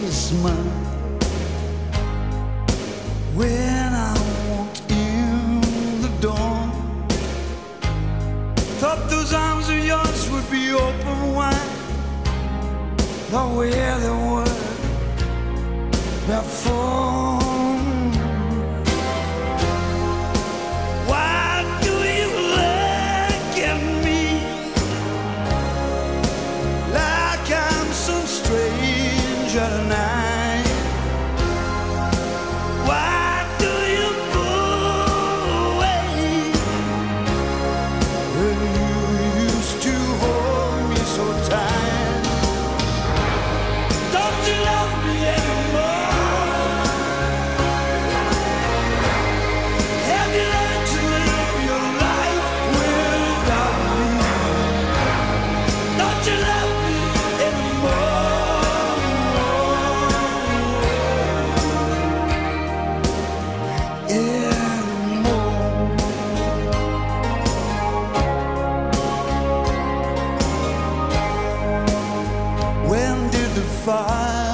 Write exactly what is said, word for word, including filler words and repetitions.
your smile. When I walked in the door, thought those arms of yours would be open wide, the way they were before. Why do you look at me like I'm some stranger tonight? Why do you pull away when you used to hold me so tight? Don't you love me anymore? Have you learned to live your life without me? Don't you love me anymore? Anymore. When did the fire